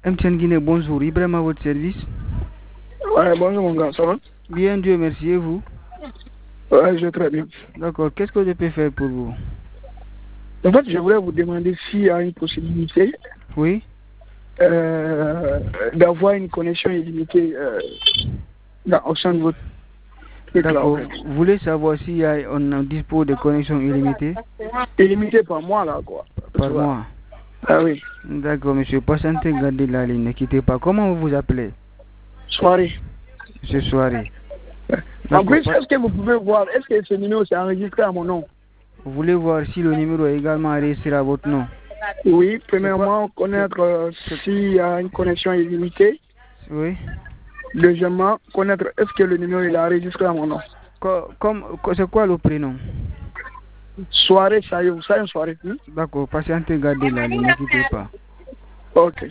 MTN Guinée, bonjour. Ibrahim à votre service. Ouais, bonjour mon gars, ça va? Bien, Dieu merci. Et vous? Ouais, je vais très bien. D'accord. Qu'est-ce que je peux faire pour vous? En fait, je voulais vous demander s'il y a une possibilité Oui. d'avoir une connexion illimitée au sein de votre truc là. D'accord. En fait. Vous voulez savoir si on dispose de connexions illimitées? Illimité par mois là, quoi. Par Tu vois. mois. Ah oui. D'accord, monsieur. Patientez, gardez la ligne. Ne quittez pas. Comment vous vous appelez? Soirée. Monsieur Soirée. En plus, est-ce que vous pouvez voir, est-ce que ce numéro s'est enregistré à mon nom? Vous voulez voir si le numéro est également enregistré à votre nom? Oui, premièrement, connaître s'il y a une connexion illimitée. Oui. Deuxièmement, connaître est-ce que le numéro il est enregistré à mon nom. C'est quoi le prénom? Soirée, ça y est, vous savez, soirée. D'accord, patientez, gardez la ligne, ne quittez pas. Ok.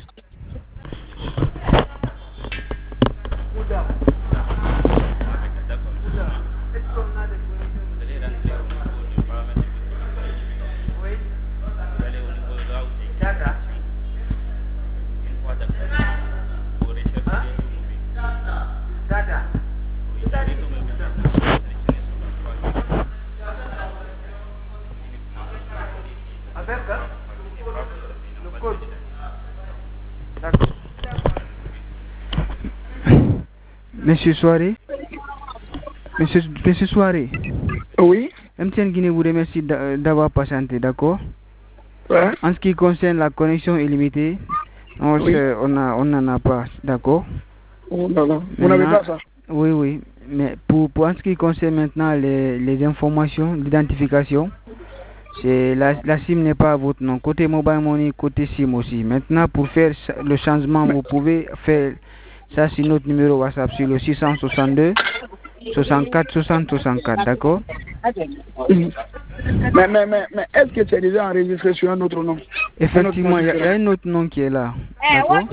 Monsieur Soirée? Monsieur Soirée? Oui. MTN Guinée vous remercie d'avoir patienté, d'accord? Ouais. En ce qui concerne la connexion illimitée, on n'en a pas, d'accord? Oh là là. Vous n'avez pas ça? Oui. Mais pour en ce qui concerne maintenant les informations, l'identification, la SIM n'est pas à votre nom. Côté Mobile Money, côté SIM aussi. Maintenant, pour faire le changement, vous pouvez faire ça sur notre numéro WhatsApp sur le 662 64 60 64, d'accord? Mais est-ce que c'est déjà enregistré sur un autre nom? Effectivement, il y a un autre nom qui est là. D'accord?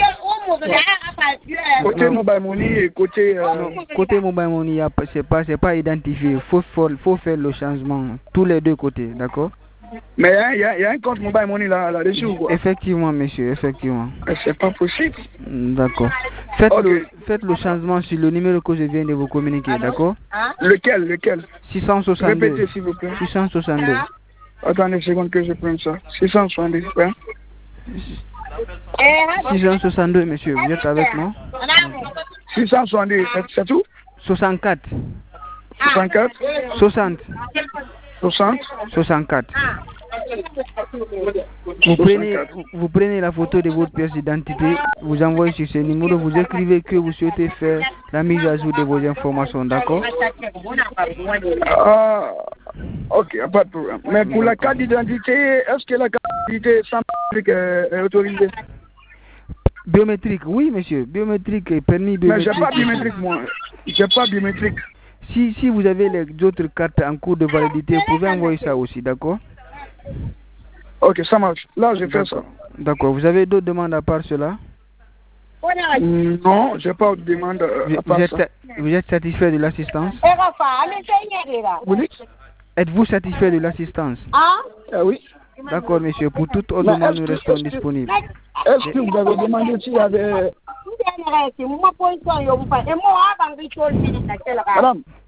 Côté Mobile Money et côté... Côté Mobile Money, c'est pas identifié. Faut faire le changement. Tous les deux côtés, d'accord? Mais il y a un compte Mobile Money là-dessus ou quoi? Effectivement, monsieur, effectivement. C'est pas possible. D'accord. Faites le changement sur le numéro que je viens de vous communiquer, d'accord? Lequel? 662. Répétez s'il vous plaît. 662. Attendez une seconde que je prenne ça. 662, ouais. 662, monsieur, vous êtes avec moi? 662, c'est tout? 64. 64? 60. 60? 64. Vous prenez la photo de votre pièce d'identité, vous envoyez sur ce numéro, vous écrivez que vous souhaitez faire la mise à jour de vos informations, d'accord? Ok, pas de problème. Mais pour la carte d'identité, est-ce que la carte d'identité sans est autorisée? Biométrique, oui monsieur, biométrique et permis biométrique. Mais j'ai pas biométrique moi, j'ai pas biométrique. Si vous avez les autres cartes en cours de validité, vous pouvez envoyer ça aussi, d'accord? Ok, ça marche. Là, je fais ça. D'accord. Vous avez d'autres demandes à part cela? Non, j'ai pas de demande à part ça. Vous êtes satisfait de l'assistance? Vous dites? Êtes-vous satisfait de l'assistance? Oui. D'accord, monsieur. Pour toute autre demande, nous restons disponibles. Est-ce que vous avez demandé s'il y avait... Madame,